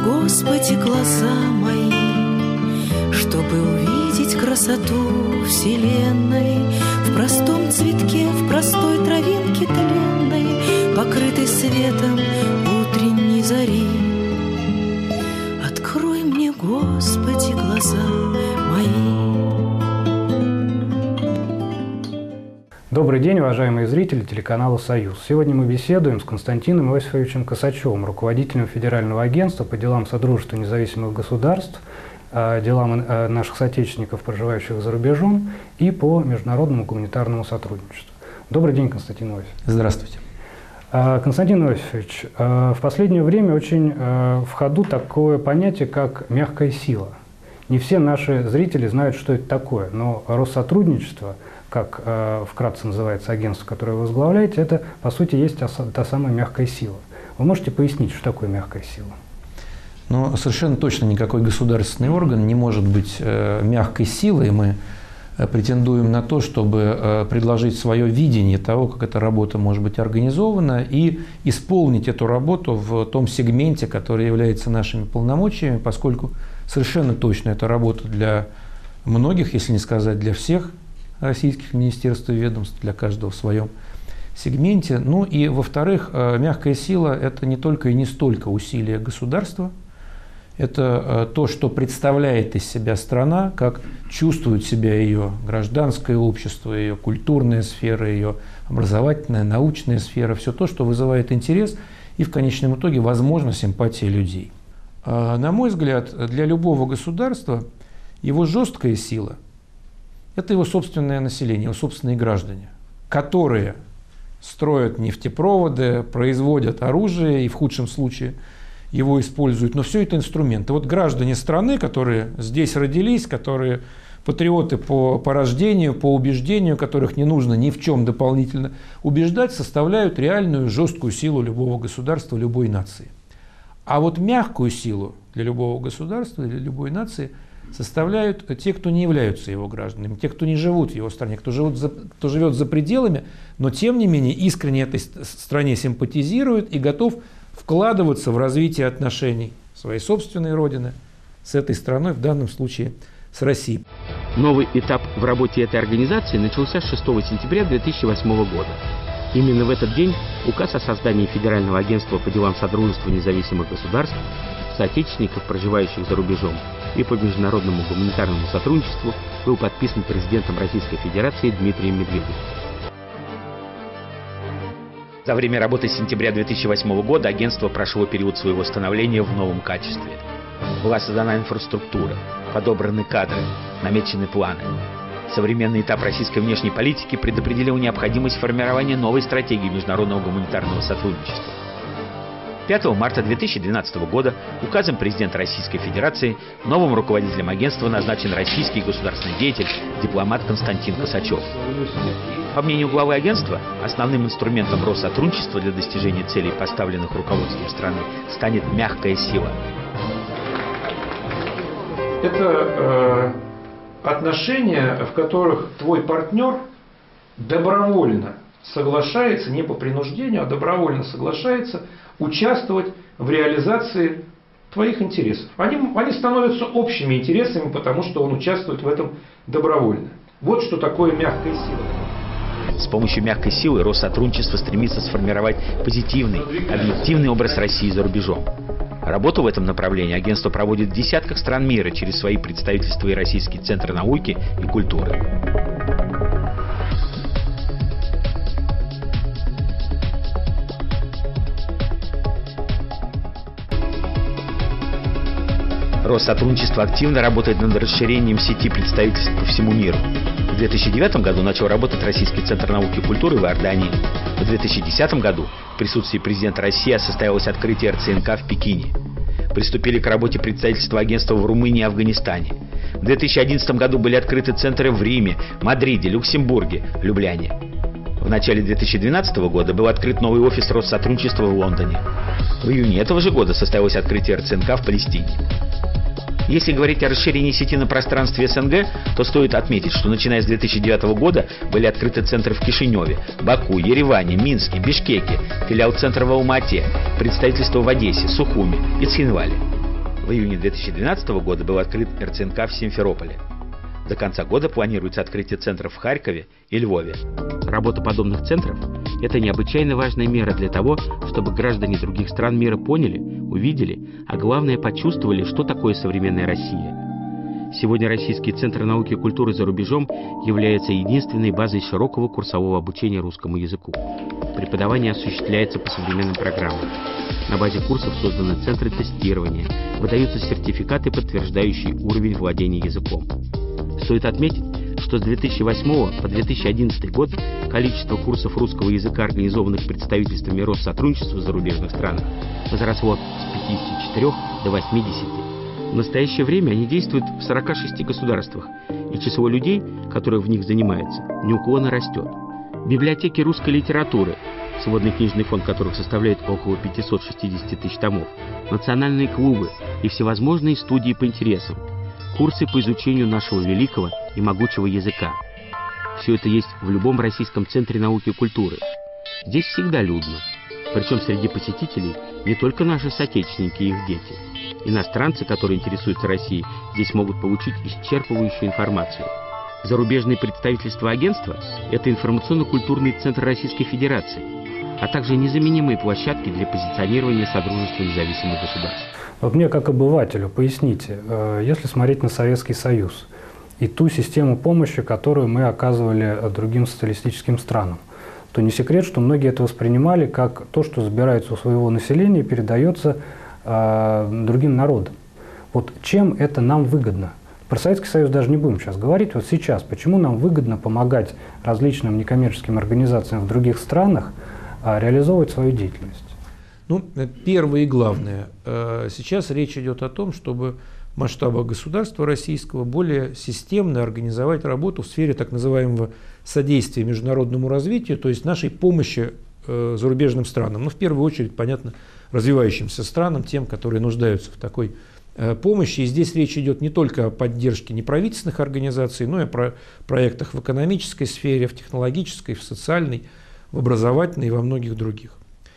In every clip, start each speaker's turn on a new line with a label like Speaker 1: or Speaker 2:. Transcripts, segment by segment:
Speaker 1: Господи, глаза мои, чтобы увидеть красоту вселенной в простом цветке, в простой травинке тленной, покрытой светом утренней зари. Открой мне, Господи, глаза мои.
Speaker 2: Добрый день, уважаемые зрители телеканала «Союз». Сегодня мы беседуем с Константином Иосифовичем Косачевым, руководителем Федерального агентства по делам Содружества независимых государств, делам наших соотечественников, проживающих за рубежом, и по международному гуманитарному сотрудничеству. Добрый день, Константин Иосифович.
Speaker 3: Здравствуйте.
Speaker 2: Константин Иосифович, в последнее время очень в ходу такое понятие, как «мягкая сила». Не все наши зрители знают, что это такое, но Россотрудничество, как вкратце называется агентство, которое вы возглавляете, это, по сути, есть та самая мягкая сила. Вы можете пояснить, что такое мягкая сила?
Speaker 3: Ну, совершенно точно никакой государственный орган не может быть мягкой силой. Мы претендуем на то, чтобы предложить свое видение того, как эта работа может быть организована, и исполнить эту работу в том сегменте, который является нашими полномочиями, поскольку совершенно точно это работа для многих, если не сказать для всех российских министерств и ведомств, для каждого в своем сегменте. Ну и, во-вторых, мягкая сила – это не только и не столько усилия государства, это то, что представляет из себя страна, как чувствует себя ее гражданское общество, ее культурная сфера, ее образовательная, научная сфера, все то, что вызывает интерес и в конечном итоге, возможно, симпатия людей. На мой взгляд, для любого государства его жесткая сила – это его собственное население, его собственные граждане, которые строят нефтепроводы, производят оружие и в худшем случае его используют. Но все это инструменты. Вот граждане страны, которые здесь родились, которые патриоты по рождению, по убеждению, которых не нужно ни в чем дополнительно убеждать, составляют реальную жесткую силу любого государства, любой нации. А вот мягкую силу для любого государства, для любой нации составляют те, кто не являются его гражданами, те, кто не живут в его стране, кто живет за пределами, но тем не менее искренне этой стране симпатизирует и готов вкладываться в развитие отношений своей собственной родины с этой страной, в данном случае с Россией.
Speaker 4: Новый этап в работе этой организации начался с 6 сентября 2008 года. Именно в этот день указ о создании Федерального агентства по делам Содружества независимых государств, соотечественников, проживающих за рубежом, и по международному гуманитарному сотрудничеству был подписан президентом Российской Федерации Дмитрием Медведевым. За время работы с сентября 2008 года агентство прошло период своего становления в новом качестве. Была создана инфраструктура, подобраны кадры, намечены планы. Современный этап российской внешней политики предопределил необходимость формирования новой стратегии международного гуманитарного сотрудничества. 5 марта 2012 года указом президента Российской Федерации новым руководителем агентства назначен российский государственный деятель, дипломат Константин Косачев. По мнению главы агентства, основным инструментом Россотрудничества для достижения целей, поставленных руководством страны, станет мягкая сила.
Speaker 5: Это отношения, в которых твой партнер добровольно соглашается, не по принуждению, а добровольно соглашается участвовать в реализации твоих интересов. Они становятся общими интересами, потому что он участвует в этом добровольно. Вот что такое мягкая сила.
Speaker 4: С помощью мягкой силы Россотрудничество стремится сформировать позитивный, объективный образ России за рубежом. Работу в этом направлении агентство проводит в десятках стран мира через свои представительства и Российский центр науки и культуры. Россотрудничество активно работает над расширением сети представительств по всему миру. В 2009 году начал работать Российский центр науки и культуры в Иордании. В 2010 году в присутствии президента России состоялось открытие РЦНК в Пекине. Приступили к работе представительства агентства в Румынии и Афганистане. В 2011 году были открыты центры в Риме, Мадриде, Люксембурге, Любляне. В начале 2012 года был открыт новый офис Россотрудничества в Лондоне. В июне этого же года состоялось открытие РЦНК в Палестине. Если говорить о расширении сети на пространстве СНГ, то стоит отметить, что начиная с 2009 года были открыты центры в Кишиневе, Баку, Ереване, Минске, Бишкеке, филиал центра в Алма-Ате, представительство в Одессе, Сухуми и Цхинвале. В июне 2012 года был открыт РЦНК в Симферополе. До конца года планируется открытие центров в Харькове и Львове. Работа подобных центров – это необычайно важная мера для того, чтобы граждане других стран мира поняли, увидели, а главное почувствовали, что такое современная Россия. Сегодня Российский центр науки и культуры за рубежом является единственной базой широкого курсового обучения русскому языку. Преподавание осуществляется по современным программам. На базе курсов созданы центры тестирования, выдаются сертификаты, подтверждающие уровень владения языком. Стоит отметить, что с 2008 по 2011 год количество курсов русского языка, организованных представительствами Россотрудничества в зарубежных странах, возросло с 54 до 80. В настоящее время они действуют в 46 государствах, и число людей, которые в них занимаются, неуклонно растет. Библиотеки русской литературы, сводный книжный фонд которых составляет около 560 тысяч томов, национальные клубы и всевозможные студии по интересам, курсы по изучению нашего великого и могучего языка. Все это есть в любом российском центре науки и культуры. Здесь всегда людно. Причем среди посетителей не только наши соотечественники и их дети. Иностранцы, которые интересуются Россией, здесь могут получить исчерпывающую информацию. Зарубежные представительства агентства – это информационно-культурный центр Российской Федерации, а также незаменимые площадки для позиционирования Содружества независимых государств.
Speaker 2: Вот мне, как обывателю, поясните, если смотреть на Советский Союз и ту систему помощи, которую мы оказывали другим социалистическим странам, то не секрет, что многие это воспринимали как то, что забирается у своего населения и передается другим народам. Вот чем это нам выгодно? Про Советский Союз даже не будем сейчас говорить. Вот сейчас, почему нам выгодно помогать различным некоммерческим организациям в других странах реализовывать свою деятельность?
Speaker 3: Ну, первое и главное, сейчас речь идет о том, чтобы в масштабах государства российского более системно организовать работу в сфере так называемого содействия международному развитию, то есть нашей помощи зарубежным странам. Ну, в первую очередь, понятно, развивающимся странам, тем, которые нуждаются в такой помощи. И здесь речь идет не только о поддержке неправительственных организаций, но и о проектах в экономической сфере, в технологической, в социальной, в образовательной и во многих других.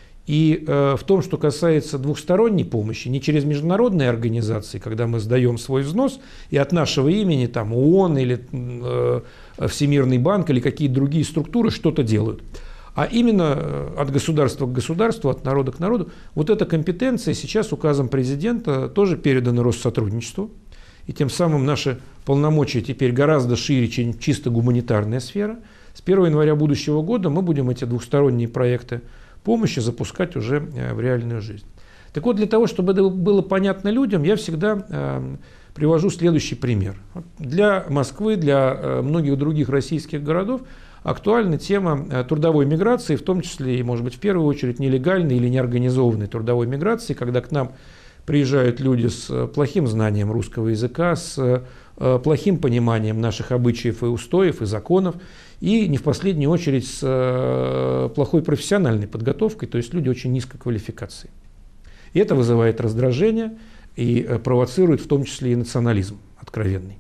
Speaker 3: И в том, что касается двухсторонней помощи, не через международные организации, когда мы сдаем свой взнос, и от нашего имени, там, ООН или Всемирный банк или какие-то другие структуры что-то делают, а именно от государства к государству, от народа к народу, вот эта компетенция сейчас указом президента тоже передана Россотрудничеству, и тем самым наши полномочия теперь гораздо шире, чем чисто гуманитарная сфера. С 1 января будущего года мы будем эти двухсторонние проекты помощи запускать уже в реальную жизнь. Так вот, для того, чтобы это было понятно людям, я всегда привожу следующий пример. Для Москвы, для многих других российских городов актуальна тема трудовой миграции, в том числе и, может быть, в первую очередь нелегальной или неорганизованной трудовой миграции, когда к нам приезжают люди с плохим знанием русского языка, с плохим пониманием наших обычаев и устоев, и законов, и не в последнюю очередь с плохой профессиональной подготовкой, то есть люди очень низкой квалификации. И это вызывает раздражение и провоцирует в том числе и национализм откровенный.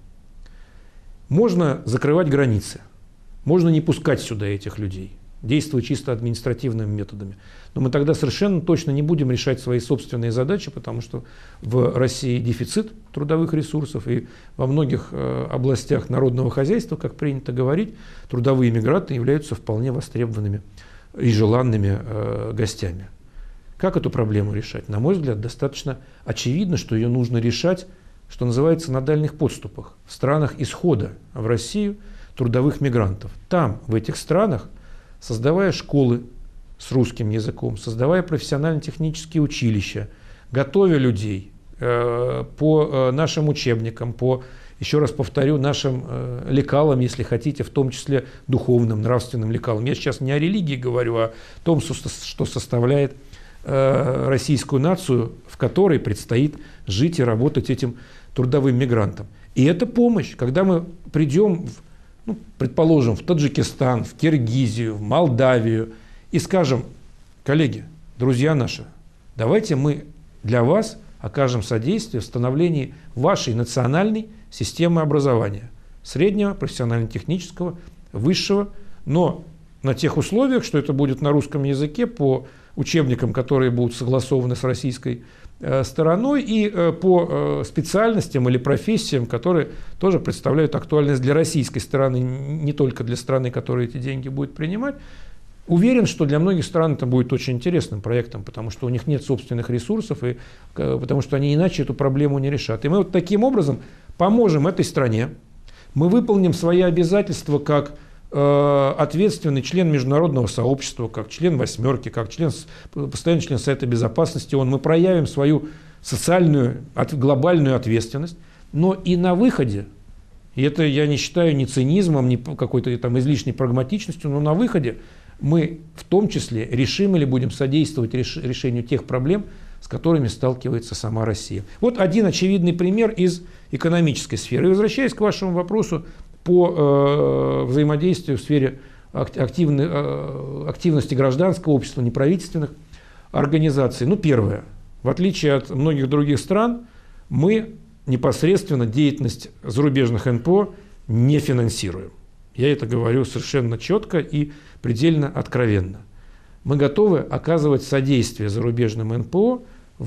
Speaker 3: Можно закрывать границы, можно не пускать сюда этих людей, действуя чисто административными методами. Но мы тогда совершенно точно не будем решать свои собственные задачи, потому что в России дефицит трудовых ресурсов, и во многих областях народного хозяйства, как принято говорить, трудовые мигранты являются вполне востребованными и желанными гостями. Как эту проблему решать? На мой взгляд, достаточно очевидно, что ее нужно решать, что называется, на дальних подступах, в странах исхода в Россию трудовых мигрантов. Там, в этих странах, создавая школы с русским языком, создавая профессионально-технические училища, готовя людей по нашим учебникам, по, еще раз повторю, нашим лекалам, если хотите, в том числе духовным, нравственным лекалам. Я сейчас не о религии говорю, а о том, что составляет российскую нацию, в которой предстоит жить и работать этим трудовым мигрантам. И это помощь, когда мы придем, предположим, в Таджикистан, в Киргизию, в Молдавию и скажем: коллеги, друзья наши, давайте мы для вас окажем содействие в становлении вашей национальной системы образования, среднего, профессионально-технического, высшего, но
Speaker 5: на тех условиях, что это будет на русском языке по учебникам, которые будут согласованы с российской стороной, и по специальностям или профессиям, которые тоже представляют актуальность для российской стороны, не только для страны, которая эти деньги будет принимать. Уверен, что для многих стран это будет очень интересным проектом, потому что у них нет собственных ресурсов, и потому что они иначе эту проблему не решат. И мы вот таким образом поможем этой стране, мы выполним свои обязательства как ответственный член международного сообщества, как член «восьмерки», как постоянный член Совета Безопасности ООН, мы проявим свою социальную, глобальную ответственность, но и на выходе, и это я не считаю ни цинизмом, ни какой-то там излишней прагматичностью, но на выходе мы в том числе решим или будем содействовать решению тех проблем, с которыми сталкивается сама Россия. Вот один очевидный пример из экономической сферы. И возвращаясь к вашему вопросу по взаимодействию в сфере активности гражданского общества, неправительственных организаций. Ну, первое. В отличие от многих других стран, мы непосредственно деятельность зарубежных НПО не финансируем. Я это говорю совершенно четко и предельно откровенно. Мы готовы оказывать содействие зарубежным НПО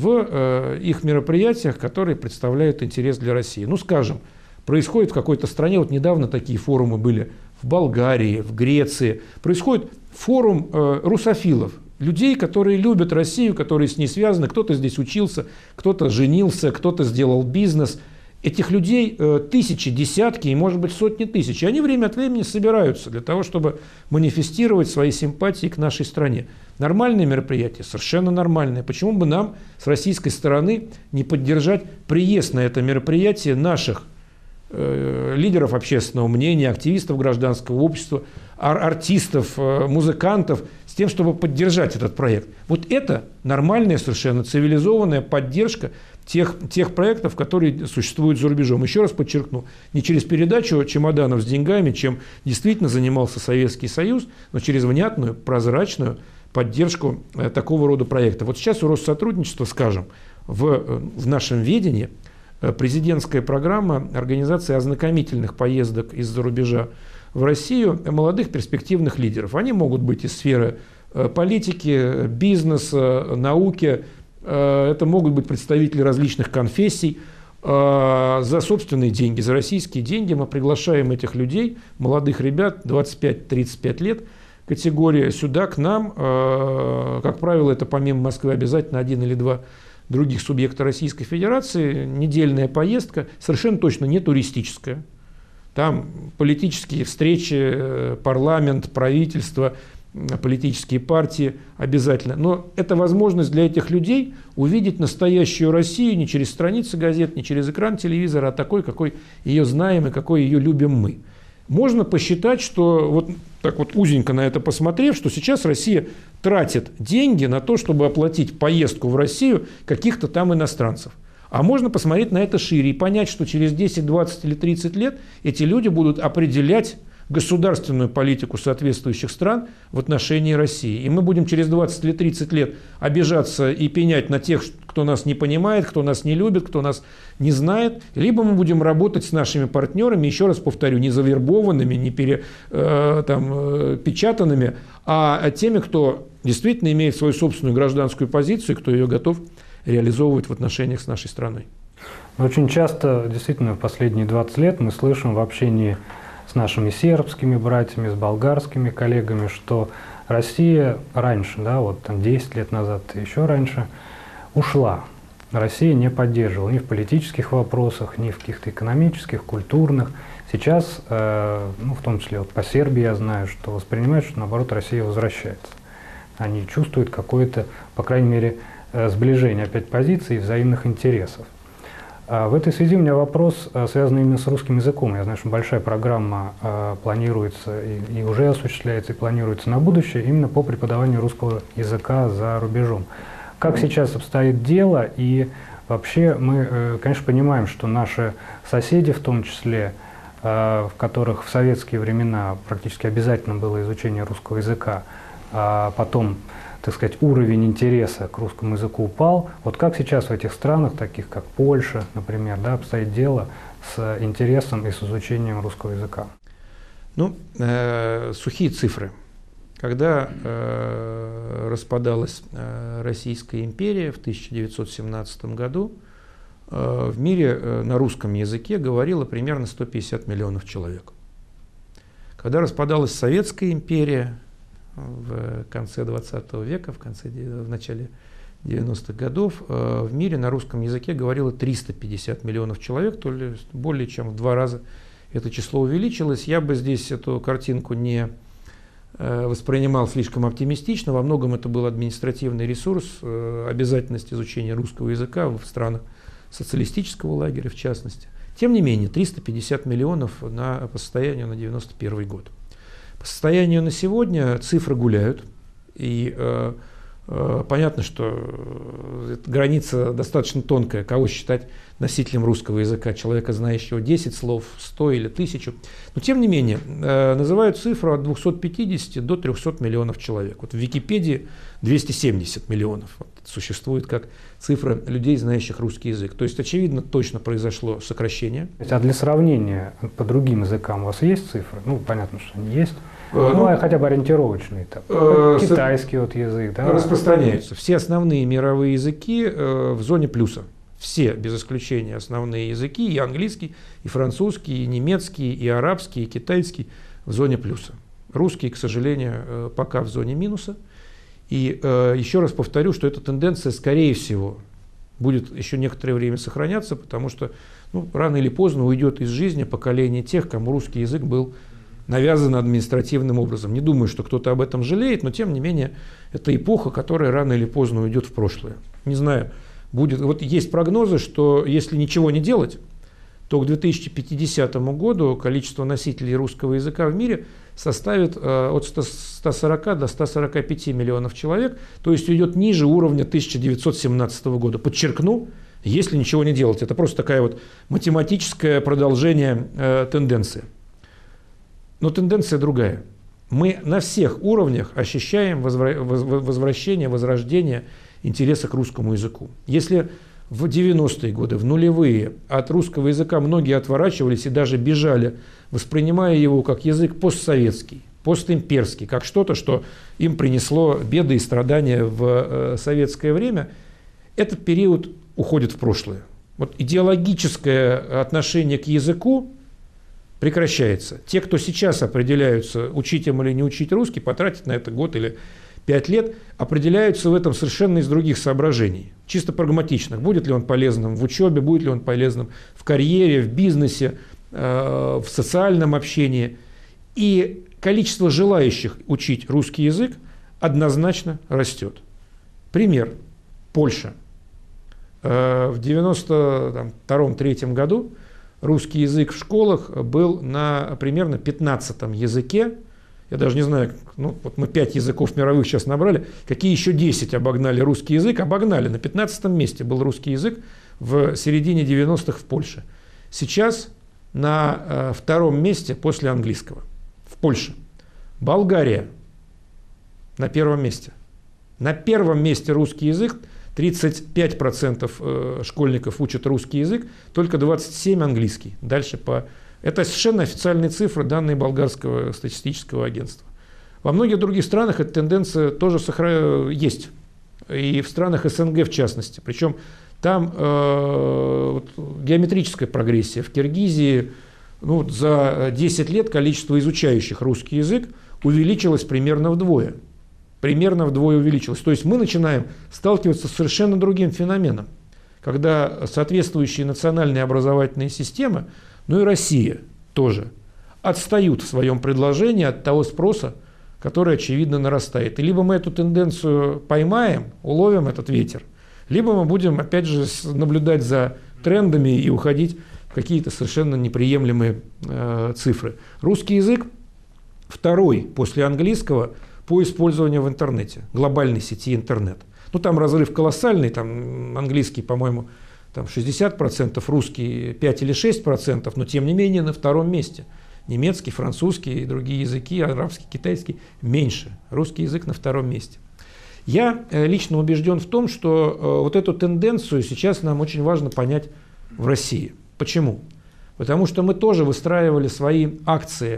Speaker 5: в их мероприятиях, которые представляют интерес для России. Ну, скажем, происходит в какой-то стране, вот недавно такие форумы были в Болгарии, в Греции, происходит форум русофилов, людей, которые любят Россию, которые с ней связаны, кто-то здесь учился, кто-то женился, кто-то сделал бизнес. Этих людей тысячи, десятки и, может быть, сотни тысяч. И они время от времени собираются для того, чтобы манифестировать свои симпатии к нашей стране. Нормальное мероприятие, совершенно нормальное. Почему бы нам с российской стороны не поддержать приезд на это мероприятие наших лидеров общественного мнения, активистов гражданского общества, артистов, музыкантов, с тем, чтобы поддержать этот проект. Вот это нормальная, совершенно цивилизованная поддержка тех проектов, которые существуют за рубежом. Еще раз подчеркну, не через передачу чемоданов с деньгами, чем действительно занимался Советский Союз, но через внятную, прозрачную поддержку такого рода проекта. Вот сейчас у Россотрудничества, скажем, в нашем ведении президентская программа организации ознакомительных поездок из-за рубежа в Россию молодых перспективных лидеров. Они могут быть из сферы политики, бизнеса, науки, это могут быть представители различных конфессий. За собственные деньги, за российские деньги мы приглашаем этих людей, молодых ребят, 25-35 лет, категория, сюда к нам. Как правило, это помимо Москвы обязательно один или два других субъекта Российской Федерации, недельная поездка, совершенно точно не туристическая. Там политические встречи, парламент, правительство, политические партии обязательно. Но это возможность для этих людей увидеть настоящую Россию не через страницы газет, не через экран телевизора, а такой, какой ее знаем и какой ее любим мы. Можно посчитать, что вот так вот узенько на это посмотрев, что сейчас Россия тратит деньги на то, чтобы оплатить поездку в Россию каких-то там иностранцев. А можно посмотреть на это шире и понять, что через 10, 20 или 30 лет эти люди будут определять государственную политику соответствующих стран в отношении России. И мы будем через 20 или 30 лет обижаться и пенять на тех, кто нас не понимает, кто нас не любит, кто нас не знает. Либо мы будем работать с нашими партнерами, еще раз повторю, не завербованными, не печатанными, а теми, кто действительно имеет свою собственную гражданскую позицию, кто ее готов реализовывать в отношениях с нашей страной.
Speaker 2: Очень часто, действительно, в последние 20 лет мы слышим в общении с нашими сербскими братьями, с болгарскими коллегами, что Россия раньше, да, вот там 10 лет назад, еще раньше, ушла. Россия не поддерживала ни в политических вопросах, ни в каких-то экономических, культурных. Сейчас, ну, в том числе вот по Сербии я знаю, что воспринимают, что наоборот Россия возвращается. Они чувствуют какое-то, по крайней мере, сближение опять позиций и взаимных интересов. В этой связи у меня вопрос, связанный именно с русским языком. Я знаю, что большая программа планируется и уже осуществляется, и планируется на будущее именно по преподаванию русского языка за рубежом. Как сейчас обстоит дело? И вообще мы, конечно, понимаем, что наши соседи, в том числе, в которых в советские времена практически обязательно было изучение русского языка, а потом, так сказать, уровень интереса к русскому языку упал. Вот как сейчас в этих странах, таких как Польша, например, да, обстоит дело с интересом и с изучением русского языка?
Speaker 5: Ну, сухие цифры.
Speaker 3: Когда распадалась Российская империя в 1917 году, в мире на русском языке говорило примерно 150 миллионов человек. Когда распадалась Советская империя в конце 20 века, в начале 90-х годов, в мире на русском языке говорило 350 миллионов человек, то есть более чем в 2 раза это число увеличилось. Я бы здесь эту картинку не воспринимал слишком оптимистично. Во многом это был административный ресурс, обязательность изучения русского языка в странах социалистического лагеря в частности. Тем не менее, 350 миллионов по состоянию на 1991 год. По состоянию на сегодня цифры гуляют, и понятно, что граница достаточно тонкая, кого считать носителем русского языка, человека, знающего 10 слов, 100 или 1000. Но тем не менее, называют цифру от 250 до 300 миллионов человек. Вот в Википедии 270 миллионов существует как цифра людей, знающих русский язык. То есть, очевидно, точно произошло сокращение.
Speaker 2: А для сравнения по другим языкам у вас есть цифры? Ну, понятно, что они есть. Ну, хотя бы ориентировочные. Китайский вот язык. Да?
Speaker 3: Распространяются. Все основные мировые языки в зоне плюса. Все, без исключения, основные языки, и английский, и французский, и немецкий, и арабский, и китайский в зоне плюса. Русский, к сожалению, пока в зоне минуса. И еще раз повторю, что эта тенденция, скорее всего, будет еще некоторое время сохраняться, потому что рано или поздно уйдет из жизни поколение тех, кому русский язык был навязан административным образом. Не думаю, что кто-то об этом жалеет, но тем не менее это эпоха, которая рано или поздно уйдет в прошлое. Не знаю, будет. Вот есть прогнозы, что если ничего не делать, то к 2050 году количество носителей русского языка в мире составит от 140 до 145 миллионов человек, то есть уйдет ниже уровня 1917 года. Подчеркну, если ничего не делать. Это просто такая вот математическое продолжение тенденции. Но тенденция другая. Мы на всех уровнях ощущаем возвращение, возрождение интереса к русскому языку. Если в 90-е годы, в нулевые, от русского языка многие отворачивались и даже бежали, воспринимая его как язык постсоветский, постимперский, как что-то, что им принесло беды и страдания в советское время, этот период уходит в прошлое. Вот идеологическое отношение к языку прекращается. Те, кто сейчас определяются, учить им или не учить русский, потратить на это год или 5 лет, определяются в этом совершенно из других соображений, чисто прагматичных. Будет ли он полезным в учебе, будет ли он полезным в карьере, в бизнесе, в социальном общении. И количество желающих учить русский язык однозначно растет. Пример. Польша. В 1992-1993 году русский язык в школах был на примерно 15-м языке. Я даже не знаю, вот мы 5 языков мировых сейчас набрали, какие еще 10 обогнали русский язык? Обогнали. На 15-м месте был русский язык в середине 90-х в Польше. Сейчас на 2-м месте после английского в Польше. Болгария на 1-м месте. На 1-м месте русский язык. 35% школьников учат русский язык, только 27% английский. Дальше Это совершенно официальные цифры, данные болгарского статистического агентства. Во многих других странах эта тенденция тоже есть. И в странах СНГ в частности. Причем там геометрическая прогрессия. В Киргизии за 10 лет количество изучающих русский язык увеличилось примерно вдвое. Примерно вдвое увеличилось. То есть мы начинаем сталкиваться с совершенно другим феноменом, когда соответствующие национальные образовательные системы, и Россия тоже, отстают в своем предложении от того спроса, который, очевидно, нарастает. И либо мы эту тенденцию поймаем, уловим этот ветер, либо мы будем, опять же, наблюдать за трендами и уходить в какие-то совершенно неприемлемые цифры. Русский язык второй после английского по использованию в интернете, глобальной сети интернет. Там разрыв колоссальный, там английский, по-моему, 60%, русский 5 или 6%, но тем не менее на 2-м месте. Немецкий, французский и другие языки, арабский, китайский меньше. Русский язык на 2-м месте. Я лично убежден в том, что вот эту тенденцию сейчас нам очень важно понять в России. Почему? Потому что мы тоже выстраивали свои акции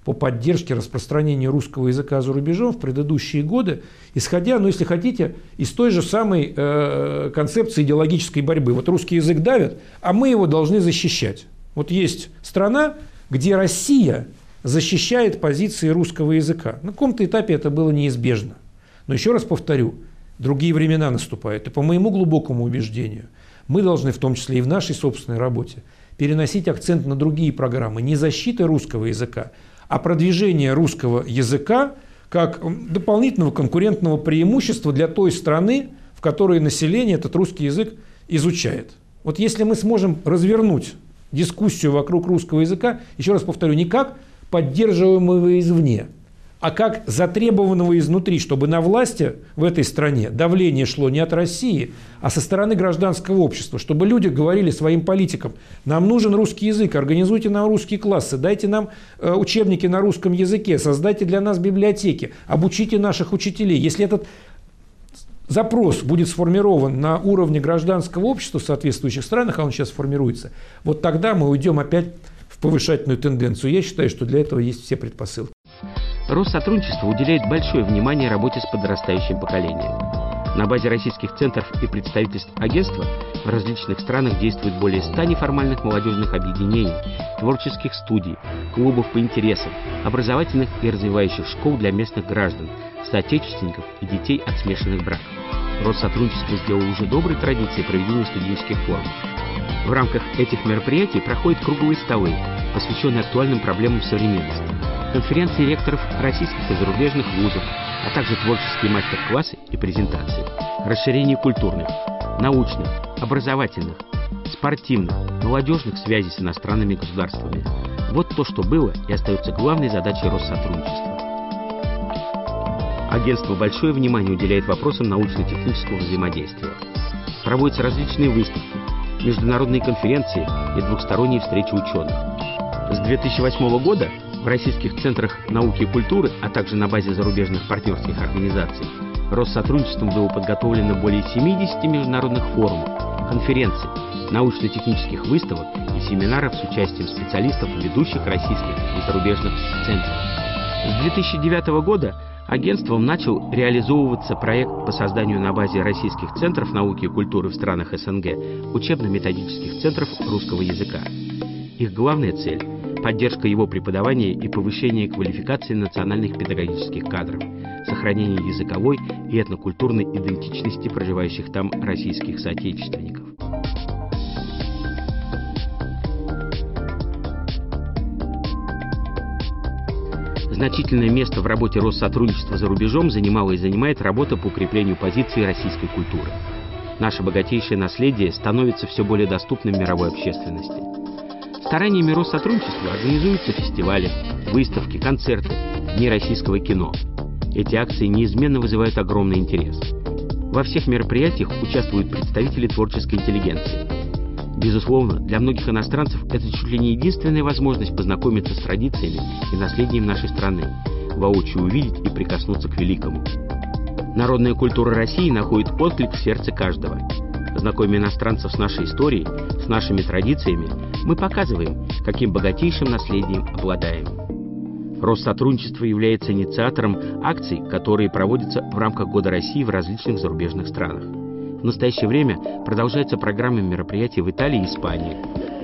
Speaker 5: по поддержке распространения русского языка за рубежом в предыдущие годы, исходя, ну, если хотите, из той же самой концепции идеологической борьбы. Вот русский язык давят, а мы его должны защищать. Вот есть страна, где Россия защищает позиции русского языка. На каком-то этапе это было неизбежно. Но еще раз повторю, другие времена наступают. И по моему глубокому убеждению, мы должны, в том числе и в нашей собственной работе, переносить акцент на другие программы. Не защиты русского языка, а продвижение русского языка как дополнительного конкурентного преимущества для той страны, в которой население этот русский язык изучает. Вот если мы сможем развернуть дискуссию вокруг русского языка, еще раз повторю, не как поддерживаемого извне, а как затребованного изнутри, чтобы на власти в этой стране давление шло не от России, а со стороны гражданского общества, чтобы люди говорили своим политикам: нам нужен русский язык, организуйте нам русские классы, дайте нам учебники на русском языке, создайте для нас библиотеки, обучите наших учителей. Если этот запрос будет сформирован на уровне гражданского общества в соответствующих странах, а он сейчас формируется, вот тогда мы уйдем опять в повышательную тенденцию. Я считаю, что для этого есть все предпосылки.
Speaker 4: Россотрудничество уделяет большое внимание работе с подрастающим поколением. На базе российских центров и представительств агентства в различных странах действует более 100 неформальных молодежных объединений, творческих студий, клубов по интересам, образовательных и развивающих школ для местных граждан, соотечественников и детей от смешанных браков. Россотрудничество сделало уже доброй традицией проведения студенческих форумов. В рамках этих мероприятий проходят круглые столы, посвященные актуальным проблемам современности, конференции ректоров российских и зарубежных вузов, а также творческие мастер-классы и презентации, расширение культурных, научных, образовательных, спортивных, молодежных связей с иностранными государствами. Вот то, что было и остается главной задачей Россотрудничества. Агентство большое внимание уделяет вопросам научно-технического взаимодействия. Проводятся различные выставки, международные конференции и двухсторонние встречи ученых. С 2008 года в российских центрах науки и культуры, а также на базе зарубежных партнерских организаций, Россотрудничеством было подготовлено более 70 международных форумов, конференций, научно-технических выставок и семинаров с участием специалистов ведущих российских и зарубежных центров. С 2009 года агентством начал реализовываться проект по созданию на базе российских центров науки и культуры в странах СНГ учебно-методических центров русского языка. Их главная цель – поддержка его преподавания и повышение квалификации национальных педагогических кадров, сохранение языковой и этнокультурной идентичности проживающих там российских соотечественников. Значительное место в работе Россотрудничества за рубежом занимала и занимает работа по укреплению позиции российской культуры. Наше богатейшее наследие становится все более доступным мировой общественности. Стараниями Россотрудничества организуются фестивали, выставки, концерты, дни российского кино. Эти акции неизменно вызывают огромный интерес. Во всех мероприятиях участвуют представители творческой интеллигенции. Безусловно, для многих иностранцев это чуть ли не единственная возможность познакомиться с традициями и наследием нашей страны, воочию увидеть и прикоснуться к великому. Народная культура России находит отклик в сердце каждого. Знакомя иностранцев с нашей историей, с нашими традициями, мы показываем, каким богатейшим наследием обладаем. Россотрудничество является инициатором акций, которые проводятся в рамках Года России в различных зарубежных странах. В настоящее время продолжается программа мероприятий в Италии и Испании.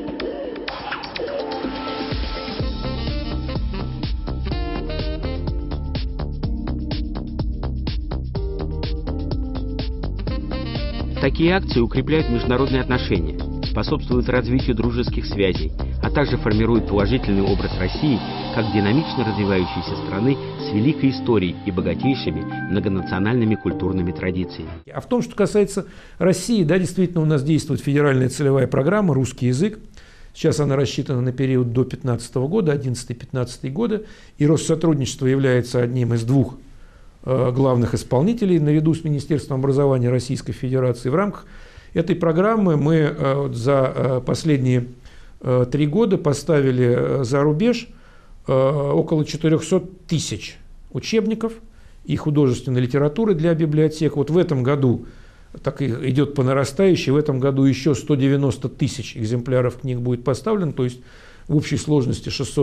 Speaker 4: Такие акции укрепляют международные отношения, способствуют развитию дружеских связей, а также формируют положительный образ России как динамично развивающейся страны с великой историей и богатейшими многонациональными культурными традициями.
Speaker 5: А в том, что касается России, да, действительно у нас действует федеральная целевая программа «Русский язык». Сейчас она рассчитана на период до 2015 года, 11-15 годы, и Россотрудничество является одним из двух главных исполнителей наряду с Министерством образования Российской Федерации. В рамках этой программы мы за последние 3 года поставили за рубеж около 400 тысяч учебников и художественной литературы для библиотек. Вот в этом году, так и идет по нарастающей, в этом году еще 190 тысяч экземпляров книг будет поставлено, то есть в общей сложности 600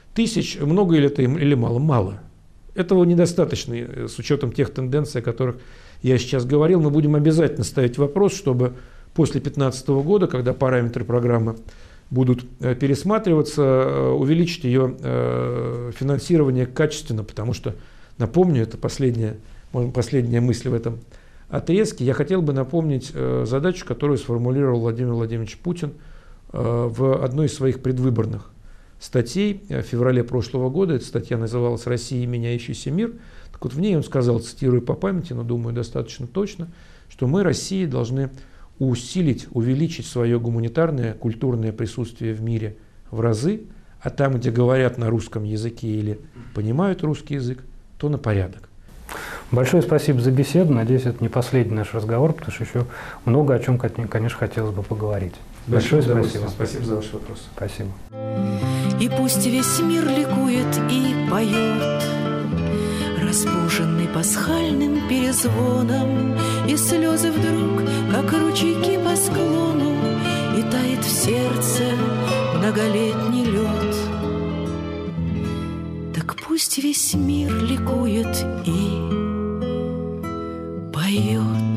Speaker 5: тысяч, много ли это или мало? Мало. Этого недостаточно с учетом тех тенденций, о которых я сейчас говорил. Мы будем обязательно ставить вопрос, чтобы после 2015 года, когда параметры программы будут пересматриваться, увеличить ее финансирование качественно, потому что, напомню, это последняя мысль в этом отрезке, я хотел бы напомнить задачу, которую сформулировал Владимир Владимирович Путин в одной из своих предвыборных статей в феврале прошлого года. Эта статья называлась «Россия и меняющийся мир». Так вот, в ней он сказал, цитирую по памяти, но думаю достаточно точно, что мы, Россия, должны усилить, увеличить свое гуманитарное, культурное присутствие в мире в разы, а там, где говорят на русском языке или понимают русский язык, то на порядок.
Speaker 2: Большое спасибо за беседу. Надеюсь, это не последний наш разговор, потому что еще много о чем, конечно, хотелось бы поговорить. Большое спасибо.
Speaker 5: Спасибо за ваш вопрос.
Speaker 2: Спасибо.
Speaker 1: И пусть весь мир ликует и поет, разбуженный пасхальным перезвоном, и слезы вдруг, как ручейки по склону, и тает в сердце многолетний лед. Так пусть весь мир ликует и поет.